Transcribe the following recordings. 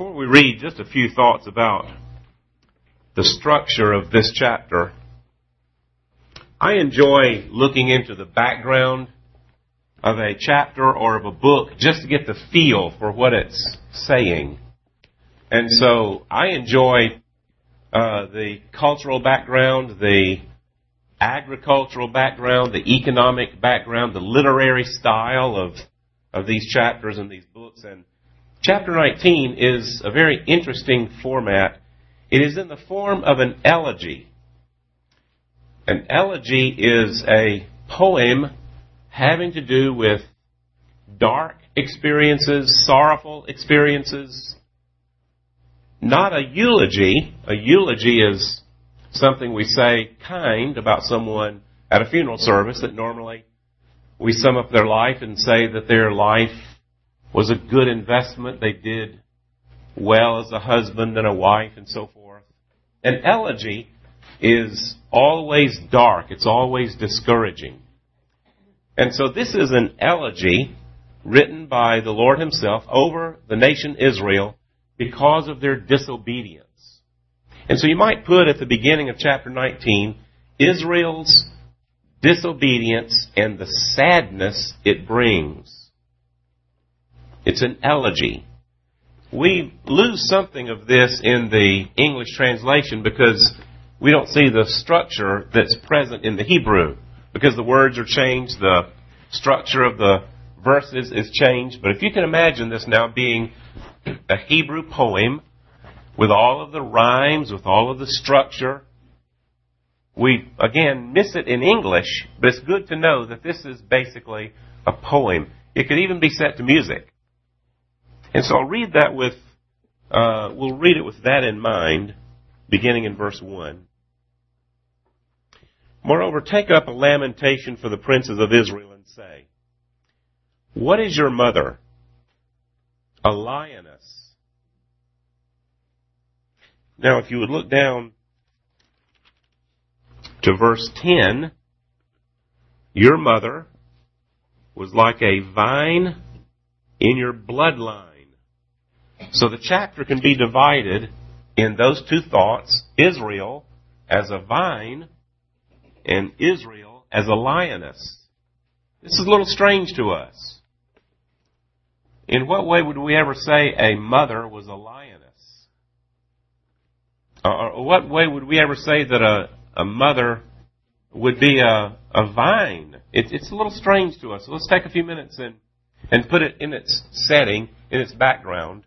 Before we read, just a few thoughts about the structure of this chapter. I enjoy looking into the background of a chapter or of a book just to get the feel for what it's saying. And so I enjoy the cultural background, the agricultural background, the economic background, the literary style of these chapters and these books. And chapter 19 is a very interesting format. It is in the form of an elegy. An elegy is a poem having to do with dark experiences, sorrowful experiences. Not a eulogy. A eulogy is something we say kind about someone at a funeral service, that normally we sum up their life and say that their life was a good investment. They did well as a husband and a wife and so forth. An elegy is always dark. It's always discouraging. And so this is an elegy written by the Lord Himself over the nation Israel because of their disobedience. And so you might put at the beginning of chapter 19, Israel's disobedience and the sadness it brings. It's an elegy. We lose something of this in the English translation because we don't see the structure that's present in the Hebrew, because the words are changed, the structure of the verses is changed. But if you can imagine this now being a Hebrew poem with all of the rhymes, with all of the structure, we, again, miss it in English, but it's good to know that this is basically a poem. It could even be set to music. And so I'll read that we'll read it with that in mind, beginning in verse 1. Moreover, take up a lamentation for the princes of Israel and say, what is your mother? A lioness. Now, if you would look down to verse 10, your mother was like a vine in your bloodline. So the chapter can be divided in those two thoughts, Israel as a vine and Israel as a lioness. This is a little strange to us. In what way would we ever say a mother was a lioness? Or what way would we ever say that a mother would be a vine? It's a little strange to us. So let's take a few minutes and put it in its setting, in its background.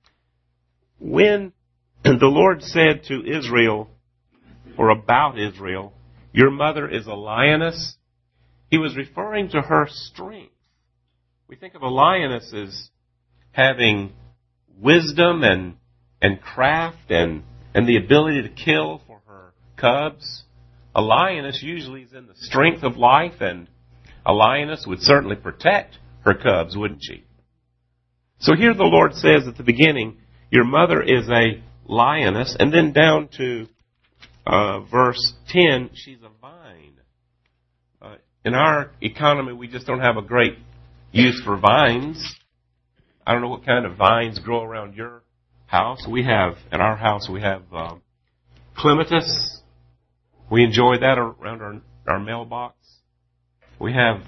When the Lord said to Israel, or about Israel, your mother is a lioness, He was referring to her strength. We think of a lioness as having wisdom and craft and the ability to kill for her cubs. A lioness usually is in the strength of life, and a lioness would certainly protect her cubs, wouldn't she? So here the Lord says at the beginning, your mother is a lioness, and then down to verse 10, she's a vine. In our economy, we just don't have a great use for vines. I don't know what kind of vines grow around your house. At our house, we have clematis. We enjoy that around our mailbox. We have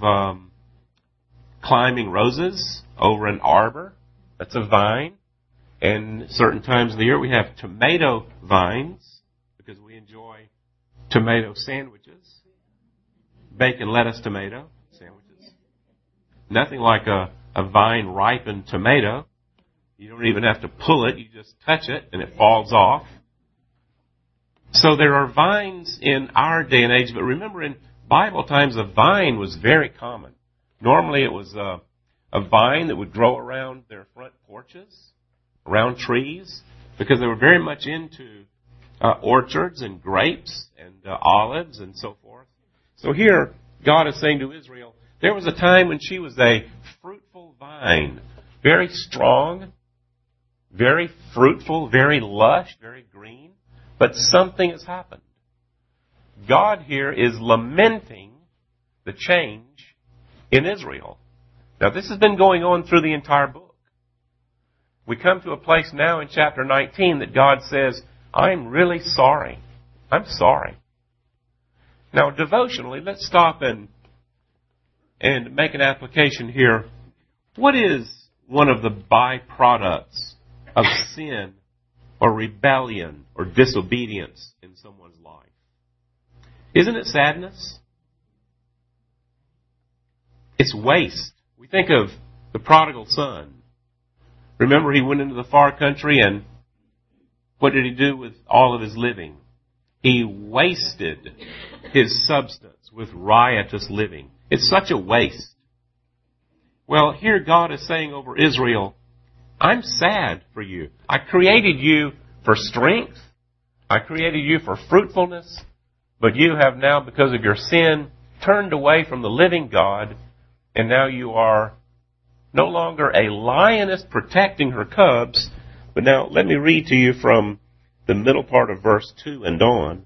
climbing roses over an arbor. That's a vine. And certain times of the year, we have tomato vines because we enjoy tomato sandwiches. Bacon, lettuce, tomato sandwiches. Nothing like a vine-ripened tomato. You don't even have to pull it. You just touch it, and it falls off. So there are vines in our day and age, but remember in Bible times, a vine was very common. Normally it was a vine that would grow around their front porches, around trees, because they were very much into orchards and grapes and olives and so forth. So here, God is saying to Israel, there was a time when she was a fruitful vine, very strong, very fruitful, very lush, very green, but something has happened. God here is lamenting the change in Israel. Now, this has been going on through the entire book. we come to a place now in chapter 19 that God says, I'm really sorry. I'm sorry. Now, devotionally, let's stop and make an application here. What is one of the byproducts of sin or rebellion or disobedience in someone's life? Isn't it sadness? It's waste. We think of the prodigal son. Remember, he went into the far country, and what did he do with all of his living? He wasted his substance with riotous living. It's such a waste. Well, here God is saying over Israel, I'm sad for you. I created you for strength. I created you for fruitfulness. But you have now, because of your sin, turned away from the living God, and now you are no longer a lioness protecting her cubs. But now let me read to you from the middle part of verse 2 and on.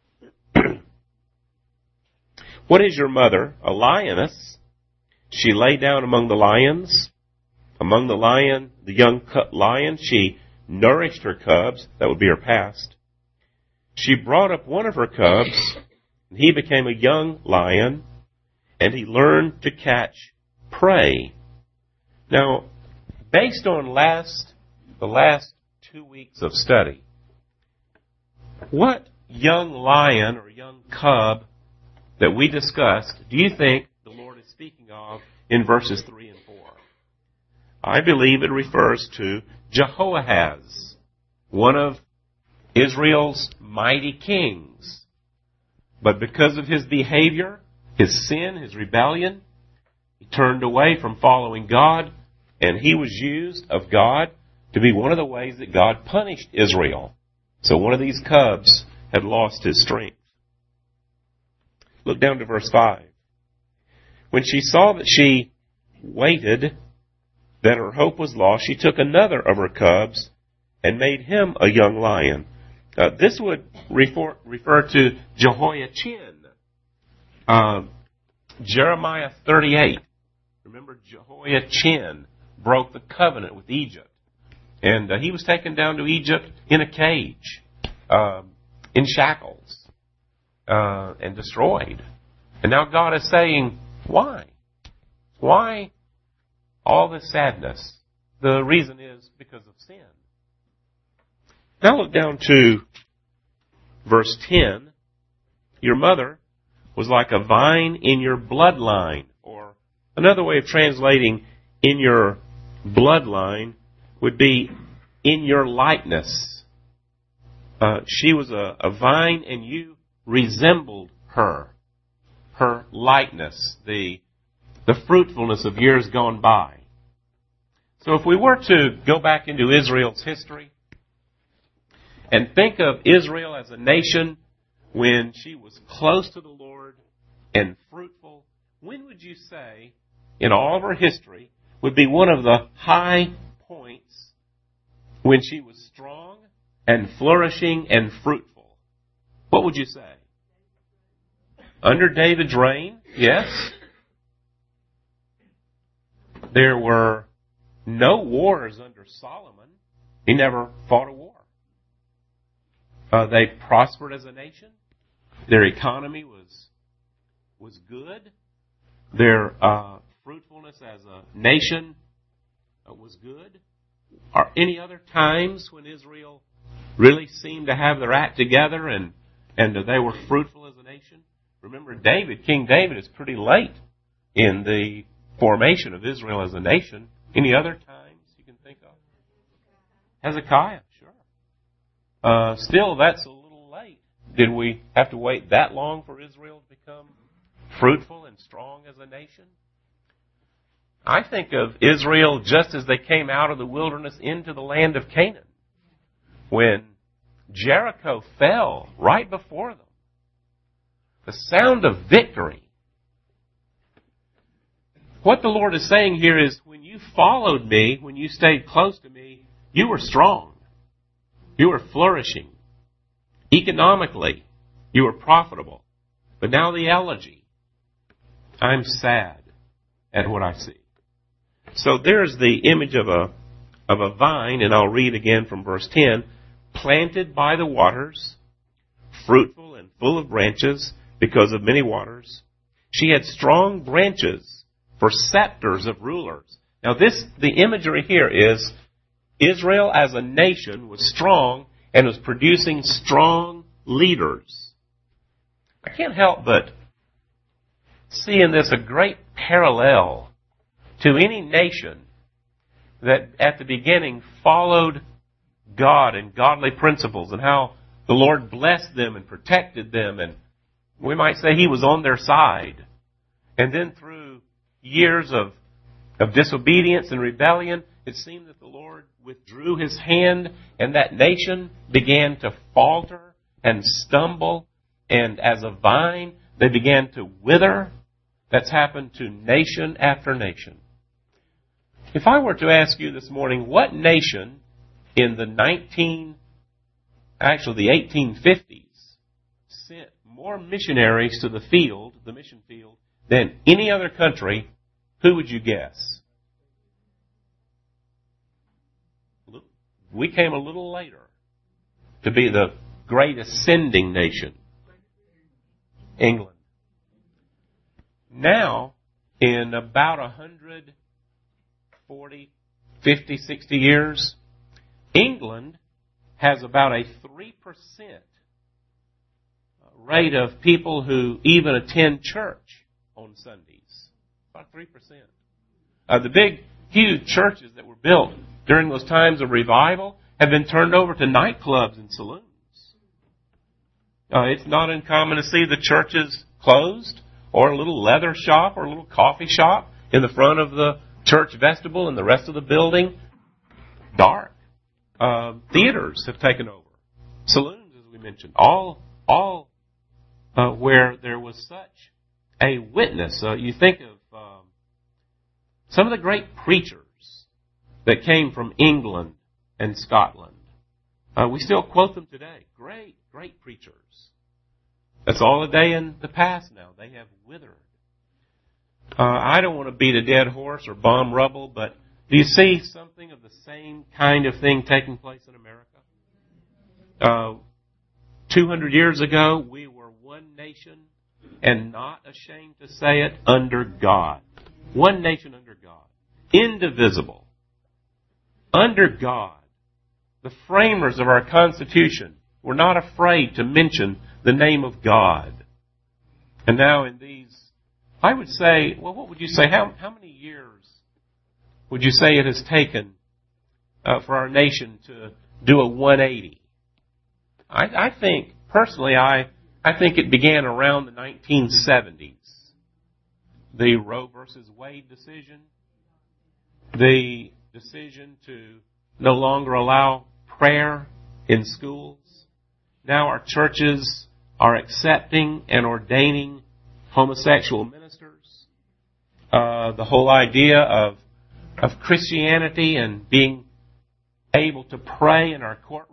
What is your mother? A lioness. She lay down among the lions. Among the young lion, she nourished her cubs. That would be her past. She brought up one of her cubs, and he became a young lion, and he learned to catch prey. Now, based on the last 2 weeks of study, what young lion or young cub that we discussed do you think the Lord is speaking of in verses 3 and 4? I believe it refers to Jehoahaz, one of Israel's mighty kings. But because of his behavior, his sin, his rebellion, he turned away from following God, and he was used of God to be one of the ways that God punished Israel. So one of these cubs had lost his strength. Look down to verse 5. When she saw that she waited, that her hope was lost, she took another of her cubs and made him a young lion. This would refer to Jehoiachin. Jeremiah 38. Remember, Jehoiachin broke the covenant with Egypt. And he was taken down to Egypt in a cage, in shackles, and destroyed. And now God is saying, why? Why all this sadness? The reason is because of sin. Now look down to verse 10. Your mother was like a vine in your bloodline. Or another way of translating in your bloodline would be in your likeness. She was a vine, and you resembled her. Her likeness, the fruitfulness of years gone by. So if we were to go back into Israel's history and think of Israel as a nation when she was close to the Lord and fruitful, when would you say, in all of her history, would be one of the high points when she was strong and flourishing and fruitful? What would you say? Under David's reign, yes. There were no wars under Solomon. He never fought a war. They prospered as a nation. Their economy was good. Their fruitfulness as a nation was good. Are any other times when Israel really seemed to have their act together and they were fruitful as a nation? Remember, King David is pretty late in the formation of Israel as a nation. Any other times you can think of? Hezekiah, sure. Still, that's a little late. Did we have to wait that long for Israel to become fruitful and strong as a nation? I think of Israel just as they came out of the wilderness into the land of Canaan, when Jericho fell right before them. The sound of victory. What the Lord is saying here is, when you followed me, when you stayed close to me, you were strong. You were flourishing. Economically, you were profitable. But now the elegy. I'm sad at what I see. So there's the image of of a vine, and I'll read again from verse 10, planted by the waters, fruitful and full of branches because of many waters. She had strong branches for scepters of rulers. Now the imagery here is Israel as a nation was strong and was producing strong leaders. I can't help but see in this a great parallel to any nation that at the beginning followed God and godly principles and how the Lord blessed them and protected them, and we might say He was on their side. And then through years of disobedience and rebellion, it seemed that the Lord withdrew His hand and that nation began to falter and stumble, and as a vine, they began to wither. That's happened to nation after nation. If I were to ask you this morning, what nation in the 1850s, sent more missionaries to the field, the mission field, than any other country, who would you guess? We came a little later to be the great ascending nation, England. Now, in about 140, 50, 60 years, England has about a 3% rate of people who even attend church on Sundays. About 3%. The big, huge churches that were built during those times of revival have been turned over to nightclubs and saloons. It's not uncommon to see the churches closed, or a little leather shop or a little coffee shop in the front of the church vestibule, and the rest of the building dark. Theaters have taken over. Saloons, as we mentioned, all where there was such a witness. You think of some of the great preachers that came from England and Scotland. We still quote them today. Great, great preachers. That's all a day in the past now. They have withered. I don't want to beat a dead horse or bomb rubble, but do you see something of the same kind of thing taking place in America? 200 years ago, we were one nation, and not ashamed to say it, under God. One nation under God. Indivisible. Under God. The framers of our Constitution were not afraid to mention the name of God. And now in these, I would say, well, what would you say? How many years would you say it has taken for our nation to do a 180? I think, personally, I think it began around the 1970s. The Roe versus Wade decision. The decision to no longer allow prayer in schools. Now our churches are accepting and ordaining homosexual ministers. The whole idea of Christianity and being able to pray in our courtrooms.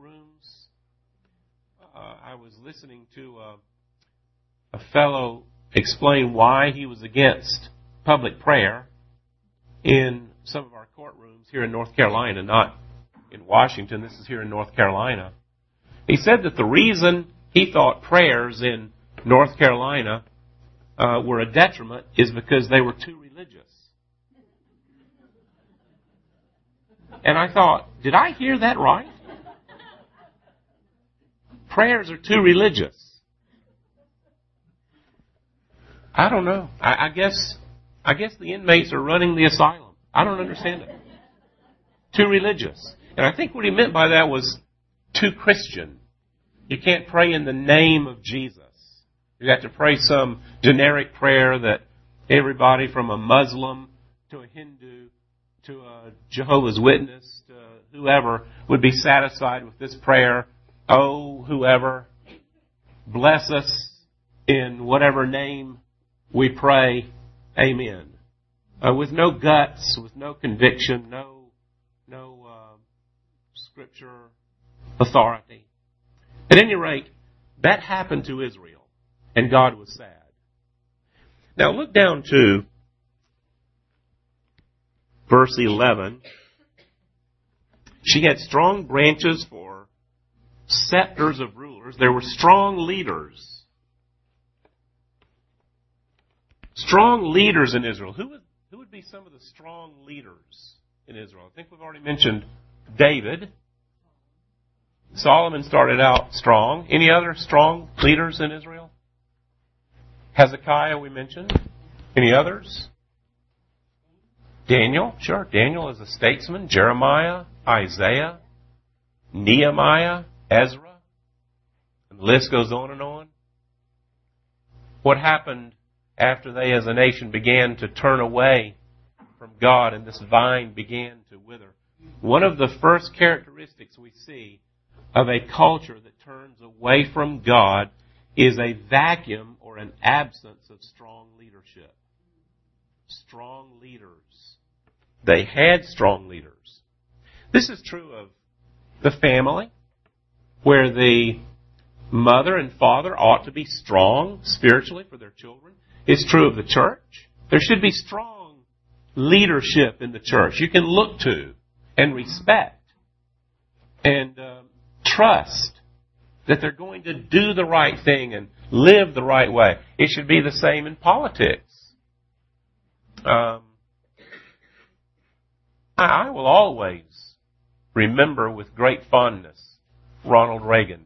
I was listening to a fellow explain why he was against public prayer in some of our courtrooms here in North Carolina, not in Washington. This is here in North Carolina. He said that the reason he thought prayers in North Carolina were a detriment is because they were too religious. And I thought, did I hear that right? Prayers are too religious. I don't know. I guess the inmates are running the asylum. I don't understand it. Too religious. And I think what he meant by that was too Christian. You can't pray in the name of Jesus. You have to pray some generic prayer that everybody from a Muslim to a Hindu to a Jehovah's Witness to whoever would be satisfied with this prayer. Oh, whoever, bless us in whatever name we pray. Amen. With no guts, with no conviction, no scripture authority. At any rate, that happened to Israel, and God was sad. Now look down to verse 11 She had strong branches for scepters of rulers. There were strong leaders. Strong leaders in Israel. Who would be some of the strong leaders in Israel? I think we've already mentioned David. Solomon started out strong. Any other strong leaders in Israel? Hezekiah we mentioned. Any others? Daniel, sure. Daniel is a statesman. Jeremiah, Isaiah, Nehemiah, Ezra. And the list goes on and on. What happened after they as a nation began to turn away from God and this vine began to wither? One of the first characteristics we see of a culture that turns away from God is a vacuum or an absence of strong leadership. Strong leaders. They had strong leaders. This is true of the family, where the mother and father ought to be strong spiritually for their children. It's true of the church. There should be strong leadership in the church you can look to and respect and trust that they're going to do the right thing and live the right way. It should be the same in politics. I will always remember with great fondness Ronald Reagan.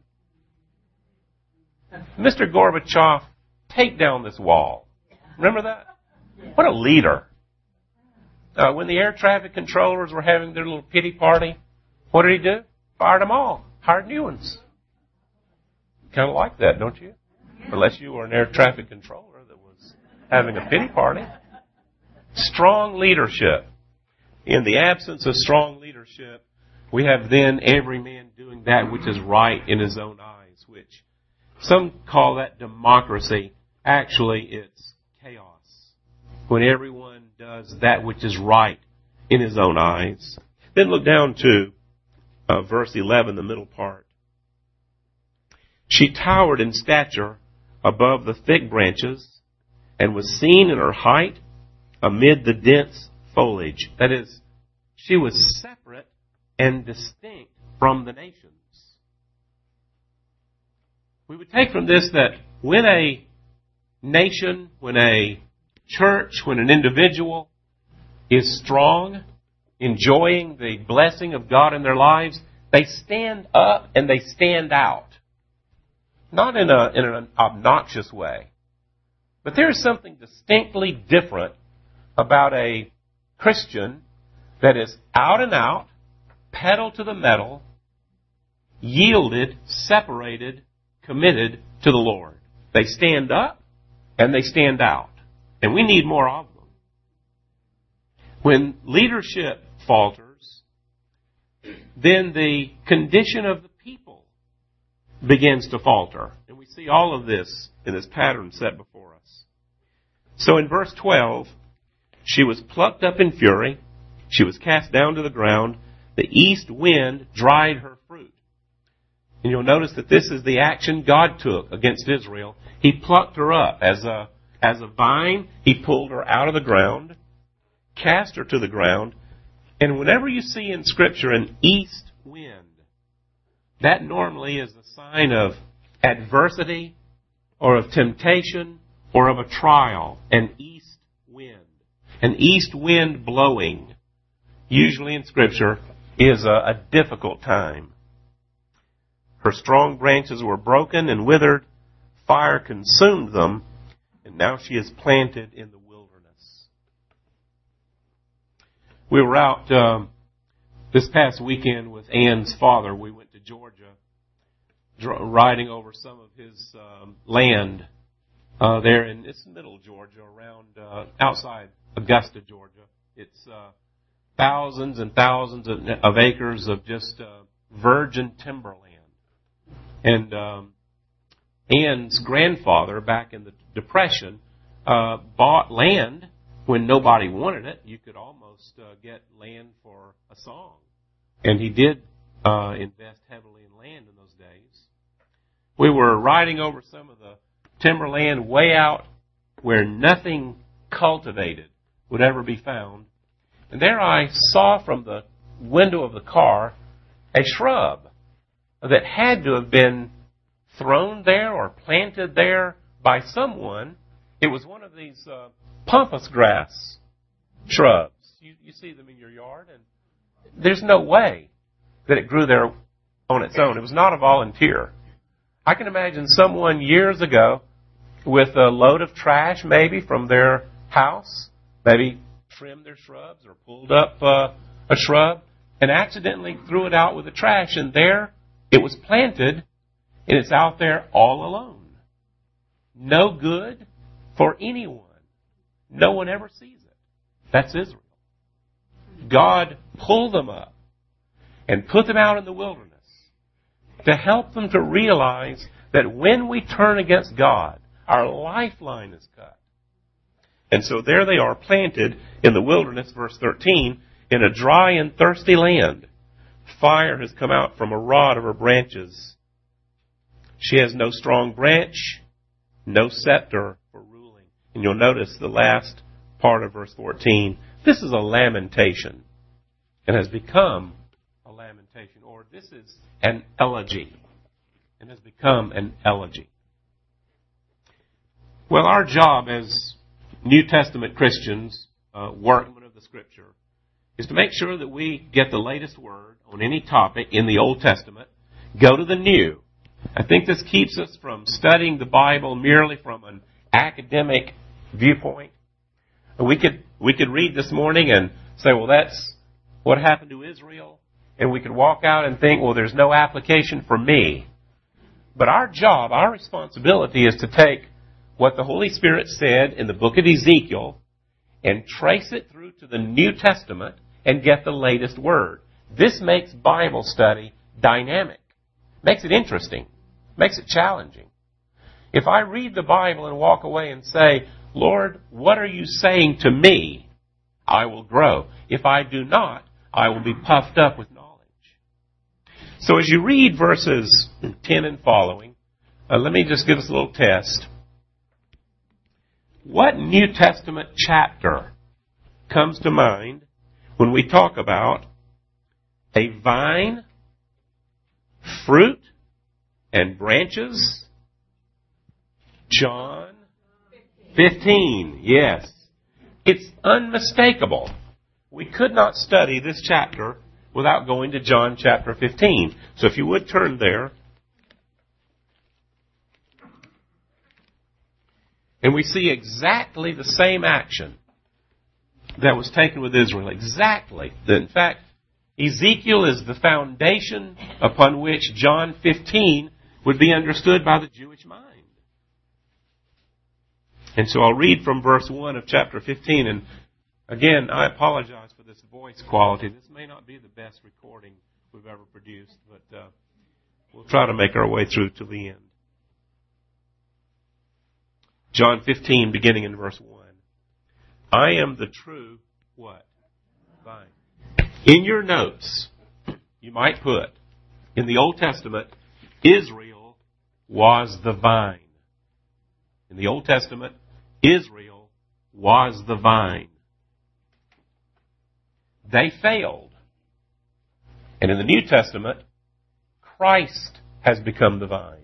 Mr. Gorbachev, take down this wall. Remember that? What a leader. When the air traffic controllers were having their little pity party, what did he do? Fired them all. Hired new ones. Kind of like that, don't you? Unless you were an air traffic controller that was having a pity party. Strong leadership. In the absence of strong leadership, we have then every man doing that which is right in his own eyes, which some call that democracy. Actually, it's chaos. When everyone does that which is right in his own eyes. Then look down to verse 11, the middle part. She towered in stature above the thick branches and was seen in her height amid the dense foliage. That is, she was separate and distinct from the nations. We would take from this that when a nation, when a church, when an individual is strong, enjoying the blessing of God in their lives, they stand up and they stand out. Not in an obnoxious way. But there is something distinctly different about a Christian that is out and out, pedal to the metal, yielded, separated, committed to the Lord. They stand up and they stand out. And we need more of them. When leadership falters, then the condition of the people begins to falter. And we see all of this in this pattern set before us. So in verse 12, she was plucked up in fury. She was cast down to the ground. The east wind dried her fruit. And you'll notice that this is the action God took against Israel. He plucked her up as a vine. He pulled her out of the ground, cast her to the ground. And whenever you see in Scripture an east wind, that normally is a sign of adversity or of temptation or of a trial. An east wind. An east wind blowing, usually in Scripture, is a difficult time. Her strong branches were broken and withered. Fire consumed them. And now she is planted in the wilderness. We were out this past weekend with Ann's father. We went to Georgia, riding over some of his land there in it's middle Georgia, around outside Augusta, Georgia. It's thousands and thousands of acres of just virgin timberland. And Ann's grandfather, back in the Depression, bought land when nobody wanted it. You could almost get land for a song. And he did invest heavily in land in those days. We were riding over some of the timberland way out where nothing cultivated would ever be found. And there I saw from the window of the car a shrub that had to have been thrown there or planted there by someone. It was one of these pampas grass shrubs. You see them in your yard, and there's no way that it grew there on its own. It was not a volunteer. I can imagine someone years ago with a load of trash maybe from their house, maybe trimmed their shrubs or pulled up a shrub and accidentally threw it out with the trash, and there it was planted, and it's out there all alone. No good for anyone. No one ever sees it. That's Israel. God pulled them up and put them out in the wilderness to help them to realize that when we turn against God, our lifeline is cut. And so there they are, planted in the wilderness, verse 13, in a dry and thirsty land. Fire has come out from a rod of her branches. She has no strong branch, no scepter for ruling. And you'll notice the last part of verse 14. This is a lamentation. It has become a lamentation, or this is an elegy. It has become an elegy. Well, our job as New Testament Christians, workmen of the Scripture, is to make sure that we get the latest word on any topic in the Old Testament, go to the New. I think this keeps us from studying the Bible merely from an academic viewpoint. We could read this morning and say, well, that's what happened to Israel. And we could walk out and think, well, there's no application for me. But our job, our responsibility is to take what the Holy Spirit said in the book of Ezekiel and trace it through to the New Testament and get the latest word. This makes Bible study dynamic. Makes it interesting. Makes it challenging. If I read the Bible and walk away and say, Lord, what are you saying to me? I will grow. If I do not, I will be puffed up with knowledge. So as you read verses 10 and following, let me just give us a little test. What New Testament chapter comes to mind when we talk about a vine, fruit, and branches? John 15, yes. It's unmistakable. We could not study this chapter without going to John chapter 15. So if you would turn there. And we see exactly the same action that was taken with Israel. Exactly. In fact, Ezekiel is the foundation upon which John 15 would be understood by the Jewish mind. And so I'll read from verse 1 of chapter 15. And again, I apologize for this voice quality. This may not be the best recording we've ever produced, but we'll try to make our way through to the end. John 15, beginning in verse 1. I am the true, what? Vine. In your notes, you might put, in the Old Testament, Israel was the vine. In the Old Testament, Israel was the vine. They failed. And in the New Testament, Christ has become the vine.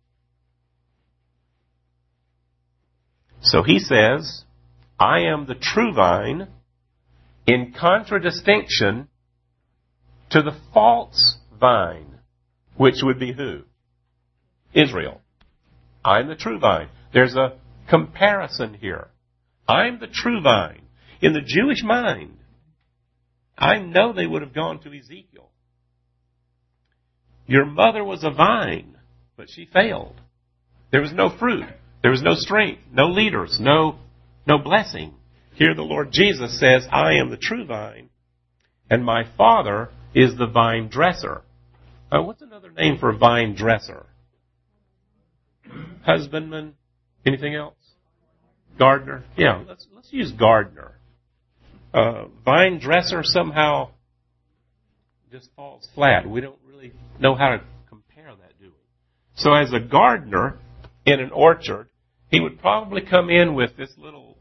So he says, I am the true vine in contradistinction to the false vine, which would be who? Israel. I'm the true vine. There's a comparison here. I'm the true vine. In the Jewish mind, I know they would have gone to Ezekiel. Your mother was a vine, but she failed. There was no fruit. There was no strength, no leaders, no blessing. Here the Lord Jesus says, I am the true vine, and my Father is the vine dresser. What's another name for vine dresser? Husbandman? Anything else? Gardener? Yeah, let's use gardener. Vine dresser somehow just falls flat. We don't really know how to compare that, do we? So as a gardener in an orchard, he would probably come in with this little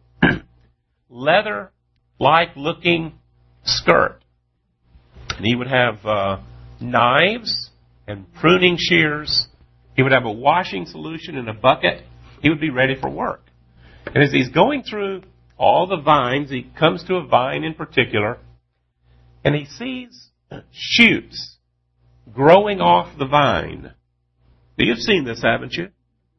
leather-like looking skirt. And he would have knives and pruning shears. He would have a washing solution in a bucket. He would be ready for work. And as he's going through all the vines, he comes to a vine in particular, and he sees shoots growing off the vine. Now, you've seen this, haven't you?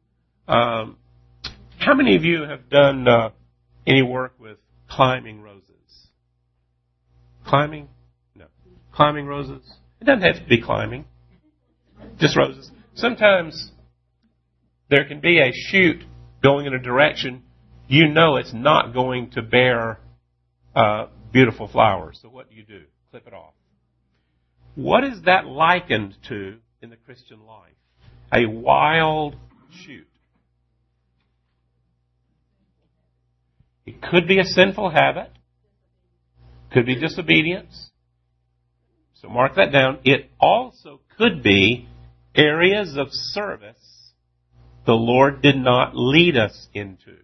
How many of you have done any work with climbing roses? Climbing? No. Climbing roses? It doesn't have to be climbing. Just roses. Sometimes there can be a shoot going in a direction you know it's not going to bear beautiful flowers. So what do? Clip it off. What is that likened to in the Christian life? A wild shoot. It could be a sinful habit. Could be disobedience. So mark that down. It also could be areas of service the Lord did not lead us into.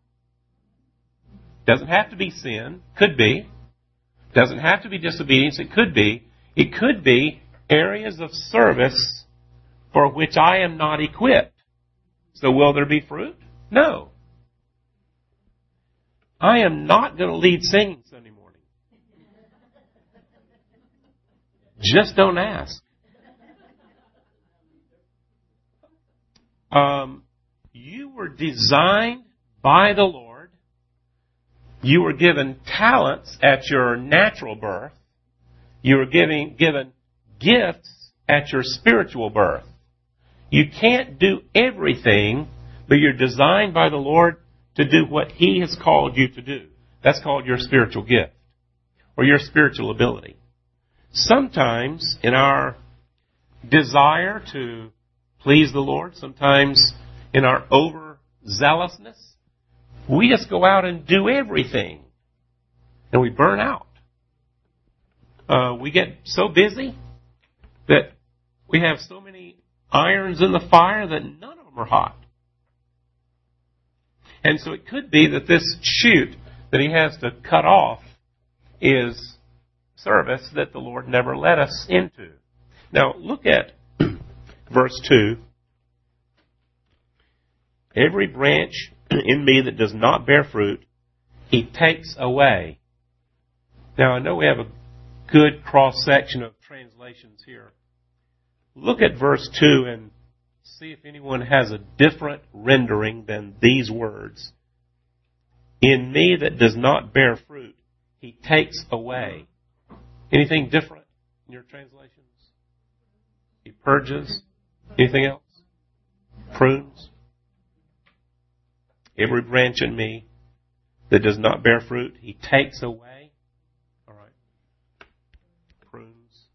Doesn't have to be sin. Could be. Doesn't have to be disobedience. It could be. It could be areas of service for which I am not equipped. So will there be fruit? No. I am not going to lead singing Sunday morning. Just don't ask. You were designed by the Lord. You were given talents at your natural birth. You were given gifts at your spiritual birth. You can't do everything, but you're designed by the Lord to do what He has called you to do. That's called your spiritual gift or your spiritual ability. Sometimes in our desire to please the Lord, sometimes in our overzealousness, we just go out and do everything and we burn out. We get so busy that we have so many irons in the fire that none of them are hot. And so it could be that this shoot that he has to cut off is service that the Lord never led us into. Now, look at verse 2. Every branch in me that does not bear fruit, He takes away. Now, I know we have a good cross-section of translations here. Look at verse 2 and see if anyone has a different rendering than these words. In me that does not bear fruit, He takes away. Anything different in your translations? He purges. Anything else? Prunes. Every branch in me that does not bear fruit, He takes away. All right. Prunes.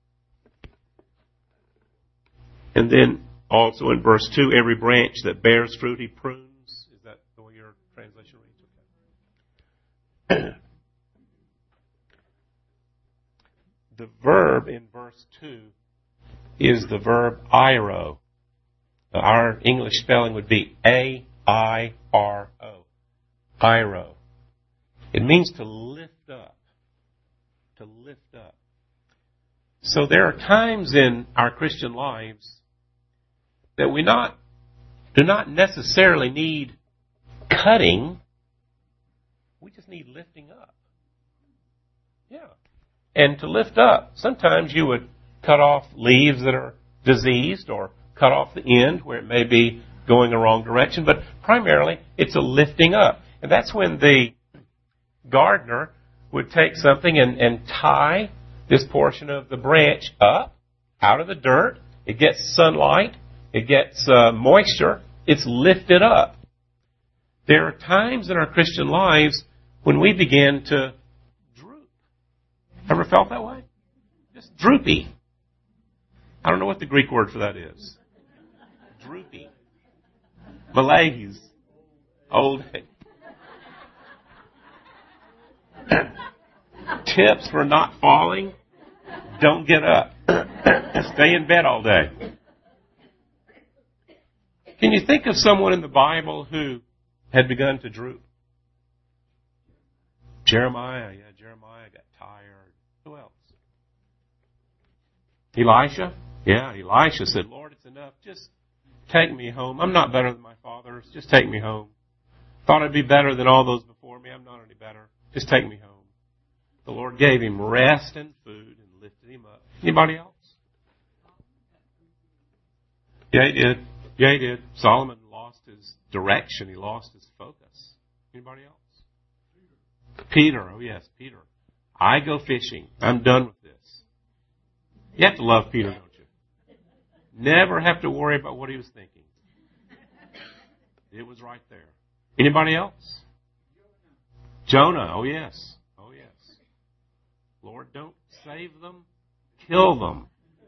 And then also in verse 2, every branch that bears fruit, He prunes. Is that the way your translation reads? Okay. The verb in verse 2 is the verb airo. Our English spelling would be A-I-R-O. Airo. It means to lift up. To lift up. So there are times in our Christian lives that we do not necessarily need cutting. We just need lifting up. Yeah. And to lift up, sometimes you would cut off leaves that are diseased or cut off the end where it may be going the wrong direction. But primarily, it's a lifting up. And that's when the gardener would take something and tie this portion of the branch up out of the dirt. It gets sunlight. It gets moisture. It's lifted up. There are times in our Christian lives when we begin to droop. Ever felt that way? Just droopy. I don't know what the Greek word for that is. Droopy. Malaise. Old. Tips for not falling. Don't get up. Stay in bed all day. Can you think of someone in the Bible who had begun to droop? Jeremiah got tired. Who else? Elisha? Yeah, Elisha said, Lord, it's enough. Just take me home. I'm not better than my fathers. Just take me home. Thought I'd be better than all those before me. I'm not any better. Just take me home. The Lord gave him rest and food and lifted him up. Anybody else? Yeah, he did. Yeah, he did. Solomon lost his direction. He lost his focus. Anybody else? Peter. Oh, yes, Peter. I go fishing. I'm done with this. You have to love Peter, don't you? Never have to worry about what he was thinking. It was right there. Anybody else? Jonah. Oh, yes. Oh, yes. Lord, don't save them. Kill them.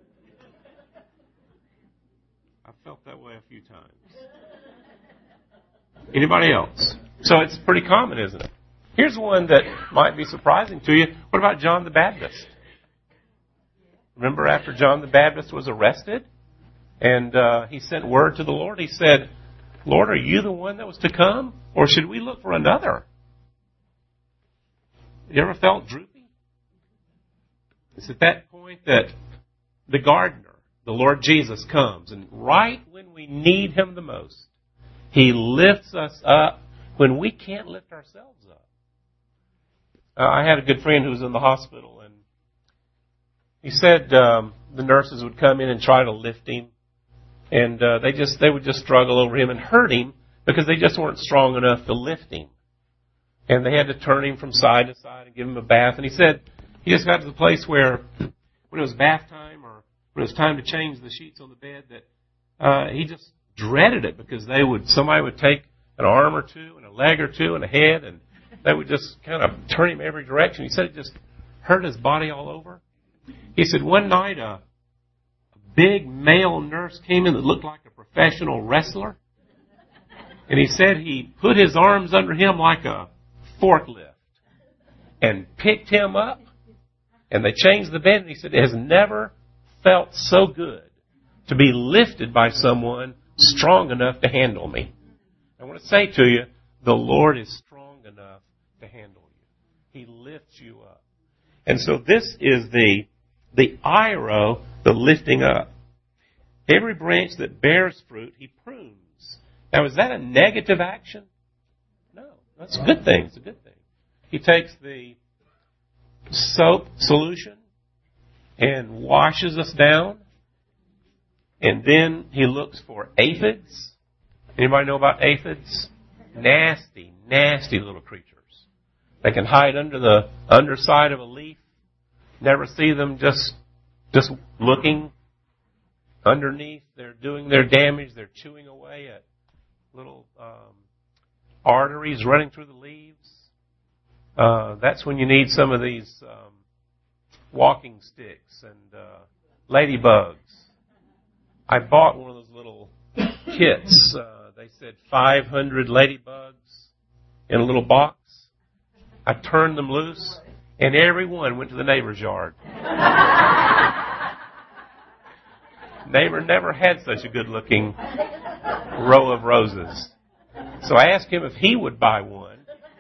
I felt that way a few times. Anybody else? So it's pretty common, isn't it? Here's one that might be surprising to you. What about John the Baptist? Remember after John the Baptist was arrested and he sent word to the Lord, he said, Lord, are you the one that was to come? Or should we look for another? You ever felt droopy? It's at that point that the gardener, the Lord Jesus, comes. And right when we need him the most, he lifts us up when we can't lift ourselves up. I had a good friend who was in the hospital, and he said the nurses would come in and try to lift him. And they would just struggle over him and hurt him because they just weren't strong enough to lift him. And they had to turn him from side to side and give him a bath. And he said he just got to the place where when it was bath time or when it was time to change the sheets on the bed that he just dreaded it because somebody would take an arm or two and a leg or two and a head and they would just kind of turn him every direction. He said it just hurt his body all over. He said one night a big male nurse came in that looked like a professional wrestler. And he said he put his arms under him like a forklift and picked him up. And they changed the bed. And he said it has never felt so good to be lifted by someone strong enough to handle me. I want to say to you, the Lord is strong enough to handle you. He lifts you up. And so this is the airo, the lifting up. Every branch that bears fruit, he prunes. Now, is that a negative action? No. That's a good thing. It's a good thing. He takes the soap solution and washes us down. And then he looks for aphids. Anybody know about aphids? Nasty, nasty little creatures. They can hide under the underside of a leaf. Never see them just looking underneath. They're doing their damage. They're chewing away at little arteries running through the leaves. That's when you need some of these walking sticks and ladybugs. I bought one of those little kits. They said 500 ladybugs in a little box. I turned them loose, and every one went to the neighbor's yard. Neighbor never had such a good-looking row of roses. So I asked him if he would buy one.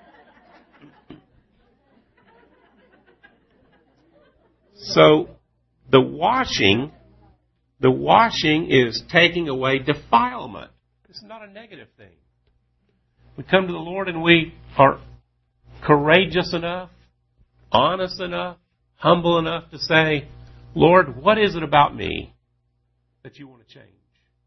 So the washing is taking away defilement. It's not a negative thing. We come to the Lord and we are courageous enough, honest enough, humble enough to say, Lord, what is it about me that you want to change?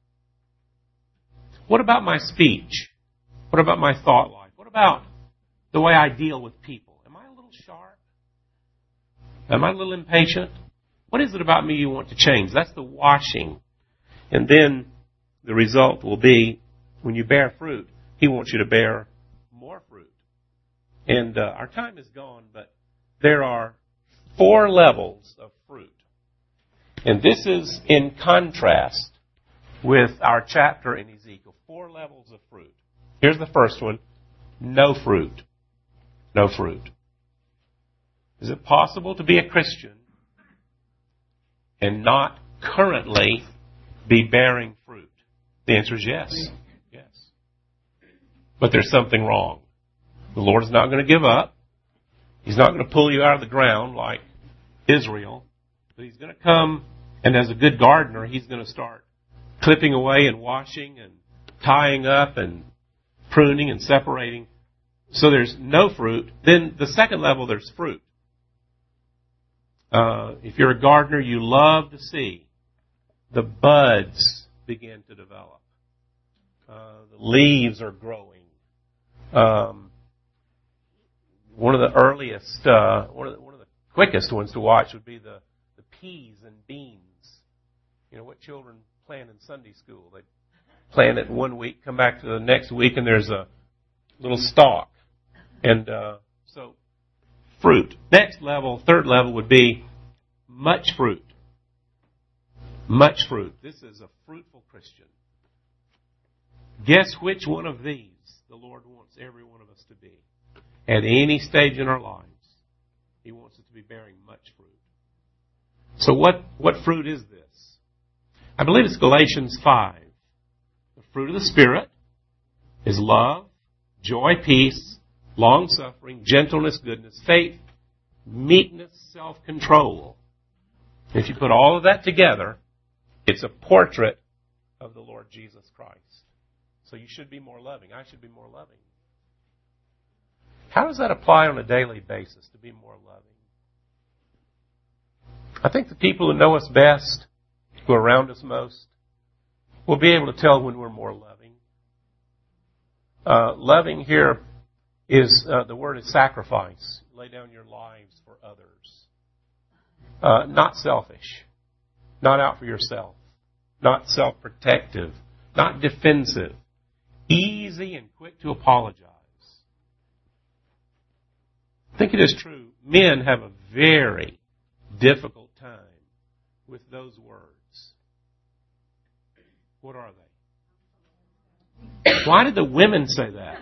What about my speech? What about my thought life? What about the way I deal with people? Am I a little sharp? Am I a little impatient? What is it about me you want to change? That's the washing. And then the result will be, when you bear fruit, he wants you to bear more fruit. And our time is gone, but there are 4 levels of fruit. And this is in contrast with our chapter in Ezekiel. 4 levels of fruit. Here's the first one. No fruit. No fruit. Is it possible to be a Christian and not currently be bearing fruit? The answer is yes. Yes. But there's something wrong. The Lord is not going to give up. He's not going to pull you out of the ground like Israel. But He's going to come And as a good gardener, he's going to start clipping away and washing and tying up and pruning and separating. So there's no fruit. Then the second level, there's fruit. If you're a gardener, you love to see the buds begin to develop. The leaves are growing. One of the earliest, one of the quickest ones to watch would be the peas and beans. You know what children plant in Sunday school? They plant it 1 week, come back to the next week, and there's a little stalk. And so, fruit. Next level, third level, would be much fruit. Much fruit. This is a fruitful Christian. Guess which one of these the Lord wants every one of us to be? At any stage in our lives, He wants us to be bearing much fruit. So what fruit is this? I believe it's Galatians 5. The fruit of the Spirit is love, joy, peace, long-suffering, gentleness, goodness, faith, meekness, self-control. If you put all of that together, it's a portrait of the Lord Jesus Christ. So you should be more loving. I should be more loving. How does that apply on a daily basis, to be more loving? I think the people who know us best, who are around us most, will be able to tell when we're more loving. Loving here is, the word is sacrifice. Lay down your lives for others. Not selfish. Not out for yourself. Not self-protective. Not defensive. Easy and quick to apologize. I think it is true. Men have a very difficult time with those words. What are they? Why did the women say that?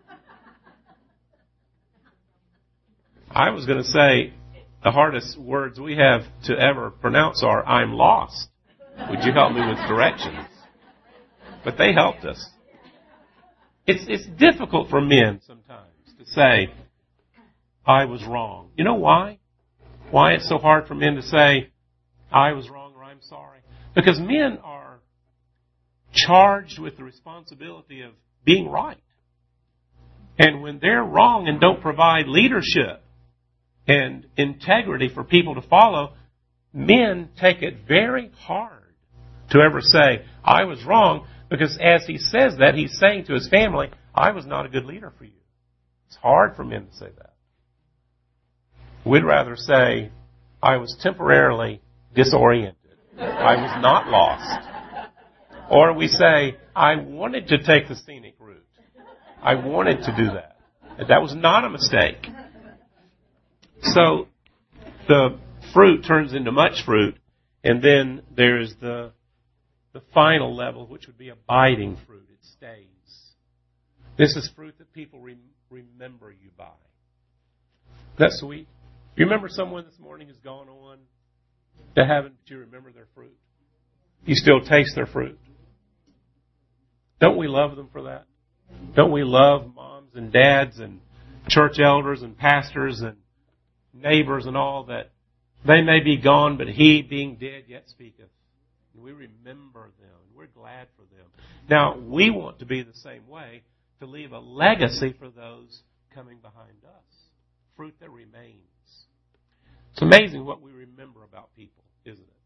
I was going to say the hardest words we have to ever pronounce are, I'm lost. Would you help me with directions? But they helped us. It's difficult for men sometimes to say, I was wrong. You know why? Why it's so hard for men to say, I was wrong or I'm sorry? Because men are charged with the responsibility of being right. And when they're wrong and don't provide leadership and integrity for people to follow, men take it very hard to ever say, I was wrong, because as he says that, he's saying to his family, I was not a good leader for you. It's hard for men to say that. We'd rather say, I was temporarily disoriented. I was not lost. Or we say, I wanted to take the scenic route. I wanted to do that. That was not a mistake. So the fruit turns into much fruit, and then there's the final level, which would be abiding fruit. It stays. This is fruit that people remember you by. That's sweet. You remember someone this morning has gone on to heaven, but you remember their fruit? You still taste their fruit. Don't we love them for that? Don't we love moms and dads and church elders and pastors and neighbors and all, that they may be gone, but He, being dead, yet speaketh. And we remember them. We're glad for them. Now, we want to be the same way, to leave a legacy for those coming behind us. Fruit that remains. It's amazing what we remember about people, isn't it?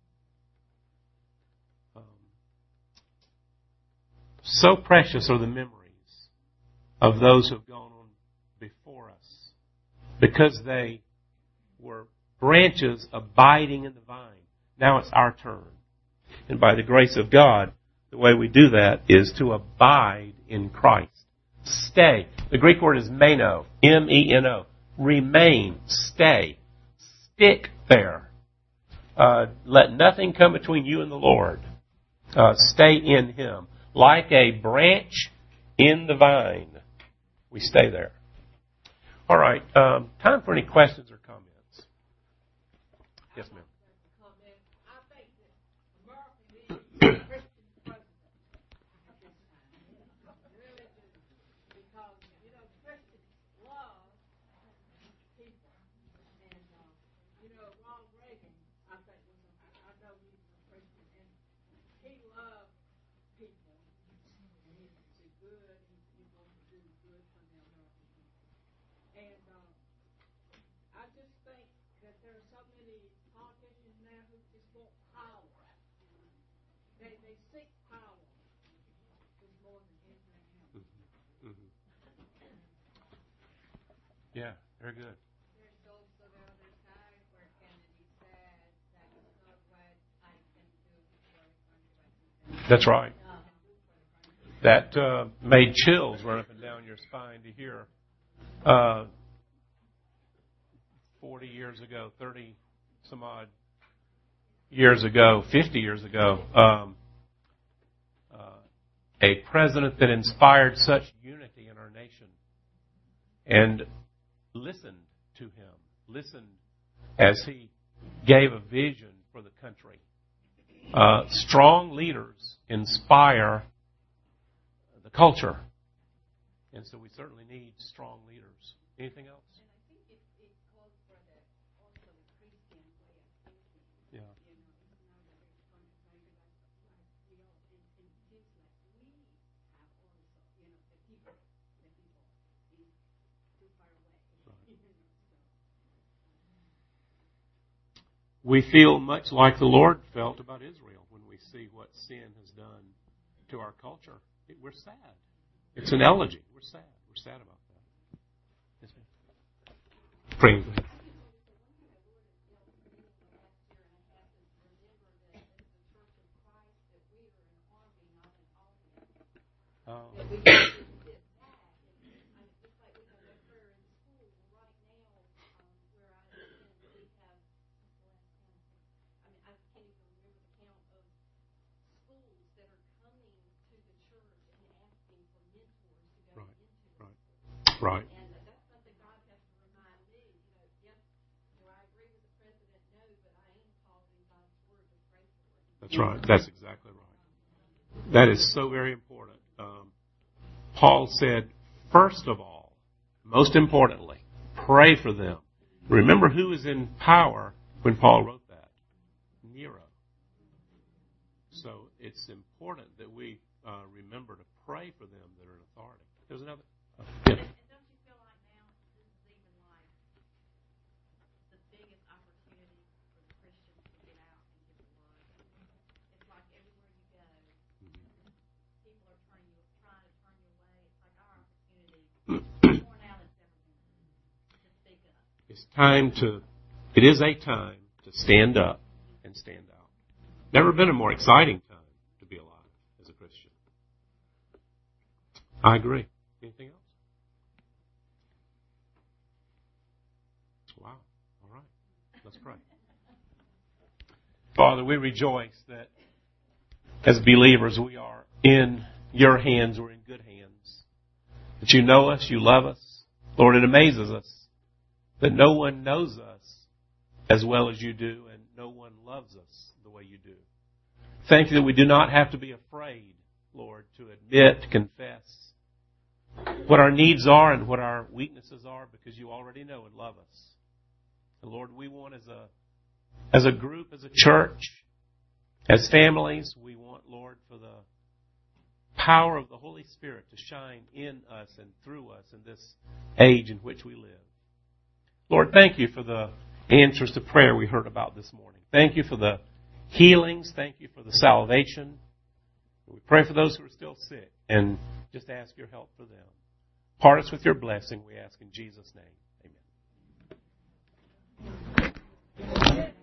So precious are the memories of those who have gone on before us, because they were branches abiding in the vine. Now it's our turn. And by the grace of God, the way we do that is to abide in Christ. Stay. The Greek word is meno, M-E-N-O. Remain. Stay. Stick there. Let nothing come between you and the Lord. Stay in Him. Like a branch in the vine, we stay there. All right. Time for any questions or comments? Yes, ma'am. he loved people. He's good. He's going to do good for them. And I just think that there are so many politicians now who just want power. They seek power just more than anything else. Mm-hmm. Yeah, very good. There's also the other side where Kennedy said that it's not what I can do for the country. That's right. That made chills run up and down your spine to hear. 40 years ago, 30 some odd years ago, 50 years ago, a president that inspired such unity in our nation and listened to him, listened as he gave a vision for the country. Strong leaders inspire the culture. And so we certainly need strong leaders. Anything else? And I think it calls for also the Christian way of thinking. Yeah. It's not that it's going to maybe like we all, it seems like we have also, the people is too far away. We feel much like the Lord felt about Israel when we see what sin has done to our culture. We're sad. It's an elegy. We're sad. We're sad about that. Yes, ma'am. Pray. Oh. Right. And that's something God has to remind me. Yes, I agree with the president, no, but I am called in God's word to pray for it. That's right. That's exactly right. That is so very important. Paul said, first of all, most importantly, pray for them. Remember who was in power when Paul wrote that? Nero. So it's important that we remember to pray for them that are in authority. There's another. Yeah. And don't you feel like now this is even like the biggest opportunity for the Christians to get out and give the word? It's like everywhere you go, people are trying to turn your way. It's like our opportunity more now than ever to speak up. It is a time to stand up and stand out. Never been a more exciting time to be alive as a Christian. I agree. Anything else? Wow. All right. Let's pray. Father, we rejoice that as believers we are in your hands. We're in good hands. That you know us, you love us. Lord, it amazes us that no one knows us as well as you do, and no one loves us the way you do. Thank you that we do not have to be afraid, Lord, to admit, to confess what our needs are and what our weaknesses are, because you already know and love us. And Lord, we want as a group, as a church, as families, we want, Lord, for the power of the Holy Spirit to shine in us and through us in this age in which we live. Lord, thank you for the answers to prayer we heard about this morning. Thank you for the healings. Thank you for the salvation. We pray for those who are still sick and just ask your help for them. Part us with your blessing, we ask in Jesus' name. Amen.